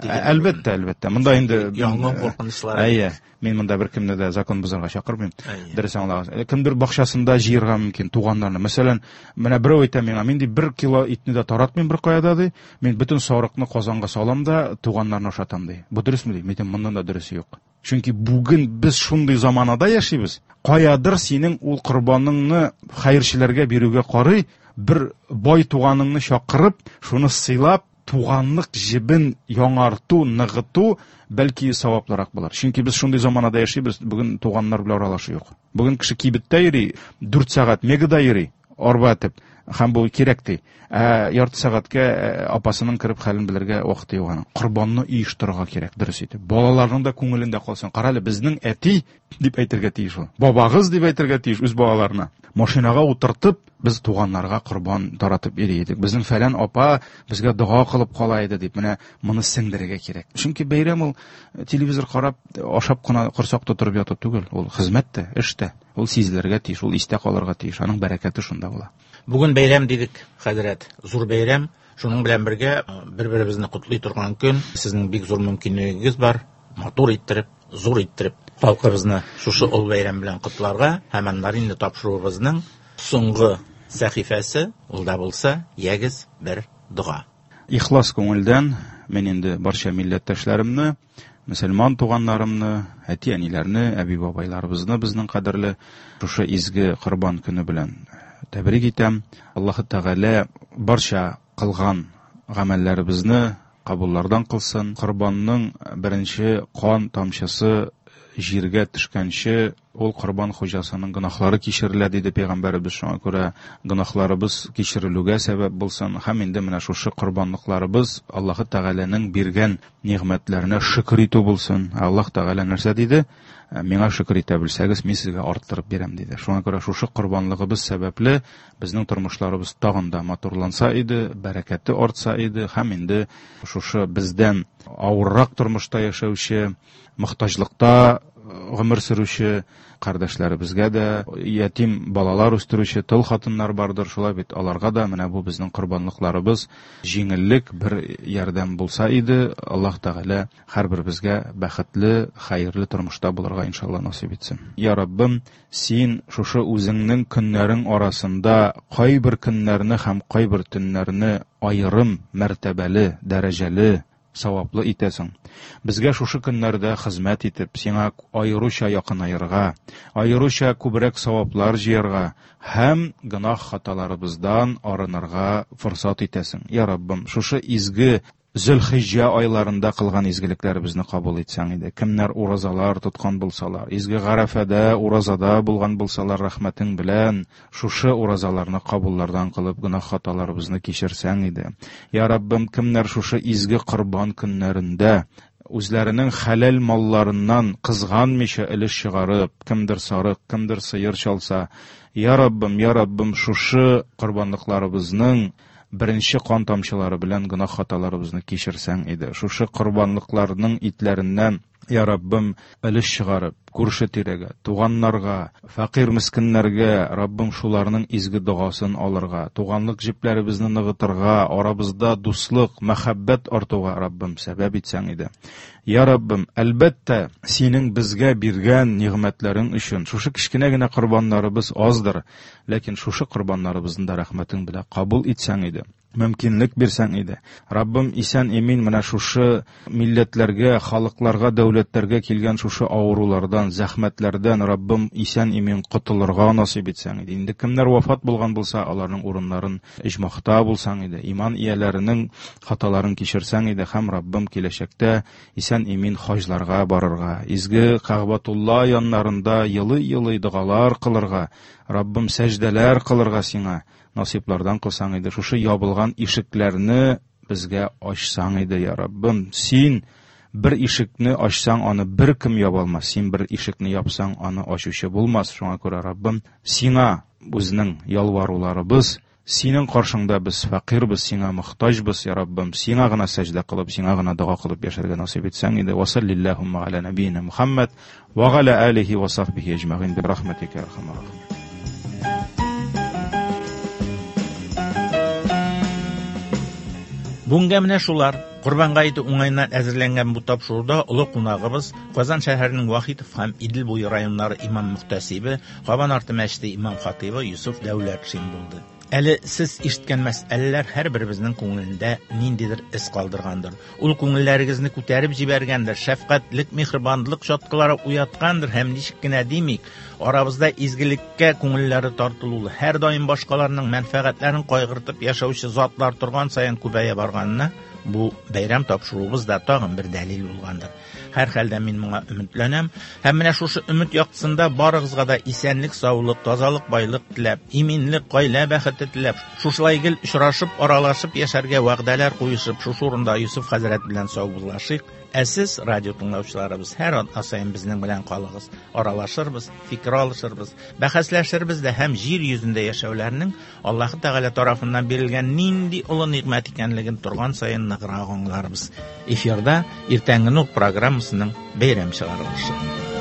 Әлбәттә. Монда инде яңгын куркынычлар. Әйе. Мин монда бер кемне дә закон бозарга чакырмыйм. Дөрес аңлагыз. Кемдер бакчасында җыярга мөмкин туганнарны. Мәсәлән, менә берәү әйтә миңа, мин ди 1 кило итне дә таратмыйм бер каяда ди. Мин бөтен сарыкны казанга салам да туганнарны ашатам ди. Бу дөресме ди? Мин моннан да дөресе юк. Чөнки бүген без шундый заманада яшибез. Каядыр синең ул корбаныңны хәерчеләргә бирүгә карый, бер бай туганыңны чакырып, шуны сыйлап, туганлык җибен яңарту, ныгыту бәлки саваплырак булыр. Чөнки без шундый заманада яшибез, бүген туганнар белән аралашу юк. Бүген кеше кибеттә йөри, 4 сәгать мегада йөри, арба тип, һәм бу кирәк ди. Ярты сәгатькә апасының кирип хәлен белергә вакыты юк аның. Корбанны оештырырга кирәк, дөрес итеп. Балаларның да күңелендә калсын. Карале, безнең әти дип әйтергә тиеш ул. Бабагыз дип әйтергә тиеш үз балаларына. Машинага утыртып, без туганнарга корбан таратып йөри идек. Безнең фәлән апа безгә дуга кылып кала иде дип, менә моны сеңдерергә кирәк. Чөнки бәйрәм ул телевизор карап, ашап кына корсак тутырып ятып түгел. Ул хезмәттә, эштә. Ул сизелергә тиеш, ул истә калырга тиеш. Аның бәрәкәте шунда була. Бүген бәйрәм дидек, хәзрәт. Зур бәйрәм. Шуның белән бергә бер-беребезне кутлый торган көн. Сезнең бик зур мөмкинлегегез бар. Матур иттереп, зур иттереп халкыбызны шушы ул бәйрәм белән котларга, һәм аннары инде тапшыруыбызның соңгы сәхифәсе, ул да булса, ягез бер дуга. Ихлас күңелдән мен инде барча милләттәшләремне, мөселман туганнарымны, әти-әниләрне, әби-бабайларыбызны, безнең кадерле шушы изге Корбан көне белән тәбрик итәм. Аллаһы Тәгалә барча кылган гамәлләребезне кабуллардан кылсын. Корбанның беренче кан тамчысы җиргә төшкәнче ул Корбан хуҗасының гынахлары кичерелә диде пәйгамбәрбез. Шуңа күрә гынахларыбыз кичерелүгә сәбәп булсын. Һәм инде менә шушы корбанлыкларыбыз Аллаһы Тәгаләнең биргән нигъмәтләренә шөкр итү булсын. Аллаһ Тәгалә нәрсә диде? Миңа шөкр итә белсәгез, мин сезгә арттырып бирәм диде. Шуңа күрә шушы корбанлыгыбыз сәбәпле безнең тормышларыбыз тагын да матурланса иде, бәрәкәте артса иде, һәм инде шушы бездән авыррак тормышта яшәүче, мохтаҗлыкта гомер сөрүче кардәшләребезгә дә, ятим балалар үстерүче тол хатыннар бардыр, шулай бит аларга да менә бу безнең корбанлыкларыбыз җиңеллек, бер ярдәм булса иде, Аллаһ Тәгалә һәрберебезгә бәхетле, хәерле тормышта булырга иншалла насыйп итсен. Я Раббым, син шушы үзеңнең көннәрең арасында кайбер көннәрне һәм кайбер төннәрне айрым мәртәбәле, дәрәҗәле, саваплы итәсең. Безгә шушы көннәрдә хезмәт итеп, сиңа аеруча якынайырга, аеруча күбрәк саваплар җыярга һәм гынах хаталарыбыздан арынырга форсат итәсең. Я Раббым, шушы изге Зөлхиҗҗә айларында кылган изгелекләребезне кабул итсәң иде. Кемнәр уразалар тоткан булсалар, изге Гарафада уразада булган булсалар, рәхмәтең белән шушы уразаларны кабуллардан кылып гынах хаталарыбызны кичерсәң иде. Я Раббым, кемнәр шушы изге корбан көннәрендә үзләренең хәләл малларыннан кызганмыйча өлеш чыгарып, кемдер сарык, кемдер сыер чалса, я Раббым, шушы корбанлыкларыбызның беренче кан тамчылары белән гынах хаталарыбызны кичерсәң иде. Шушы корбанлыкларның итләреннән, я Раббым, өлеш чыгарып, күрше-тирәгә, туганнарга, фәкыйр мискиннәргә, Раббым, шуларның изге дугасын алырга, туганлык җипләребезне ныгытырга, арабызда дуслык, мәхәббәт артуга, Раббым, сәбәп итсәң иде. Я Раббым, әлбәттә, синең безгә биргән нигъмәтләрең өчен шушы кичкенә генә корбаннарыбыз аздыр, ләкин шушы корбаннарыбызны да рәхмәтең белән кабул итсәң иде. Мөмкинлек бирсәң иде. Раббым, исән имин менә шушы милләтләргә, халыкларга, дәүләтләргә килгән шушы авырулардан, зәхмәтләрдән, Раббым, исән имин котылырга насыйп итсәң иде. Инде кемнәр вафат булган булса, аларның урыннарын иҗмахта булсаң иде. Иман ияләренең хаталарын кичерсәң иде һәм Раббым, киләчәктә исән имин хаҗларга барырга, изге Кәгъбәтулла яннарында йылы-йылы дугалар кылырга, Раббым, сәҗдәләр кылырга сиңа насыйплардан кылсаң иде. Шушы ябылган ишекләрне безгә ачсаң иде, я Раббым. Син бер ишекне ачсаң, аны бер кем яба алмас. Син бер ишекне япсаң, аны ачучы булмас. Шуңа күрә, Раббым, сиңа безнең ялваруларыбыз, синең каршыңда без фәкыйрбез, сиңа мохтаҗбыз, я Раббым. Сиңа гына сәҗдә кылып, сиңа гына дуга кылып яшәргә насыйп итсәң иде. Ва саллиллаху аля набийина Мухаммад ва аля алихи ва сахбихи аҗмаин би рахматика я архамар рахим. Бүгенге менә шулар. Курбанга ите уңайыннан әзерләнгән бу тапшыруда улы кунагыбыз Казан шәһәренең Вахитов һәм Идел буе районнары имам мөхтәсибе, Кабан арты мәчете имам хатибы Юсуф Дәүләтшин булды. Әле сез ишеткән мәсьәләләр һәрберебезнең күңелендә ниндидер эз калдыргандыр. Ул күңелләрегезне күтәреп җибәргәндер, шәфкатьлек, михрибанлык чаткылары уяткандыр һәм ничек кенә димик, арабызда изгелеккә күңелләре тартылулы, һәр даим башкаларның мәнфәгатьләрен кайгыртып яшәүче затлар торган саен күбәя барганына, бу бәйрәм тапшыруыбыз да тагын бер дәлил булгандыр. Һәр хәлдә мин моңа өметләнәм һәм менә шушы өмет яктысында барыгызга да исәнлек, саулык, тазалык, байлык теләп, иминлек, гаилә бәхете теләп, шушылай гел очрашып, аралашып яшәргә вәгъдәләр куешып, шушы урында Юсуф хәзрәт белән саубуллашыйк. Сез, радио тыңлаучыларыбыз, һәр ан асайын безнең белән калыгыз, аралашырбыз, фикер алышырбыз, бәхәсләшербез дә һәм җир йөзендә яшәүләрнең Аллаһ Тәгалә тарафыннан бирелгән нинди улы нигъмәт икәнлеген торган саен ныграк аңларбыз. Эфирда иртәнге нур программасының бәйрәм чыгарылышы.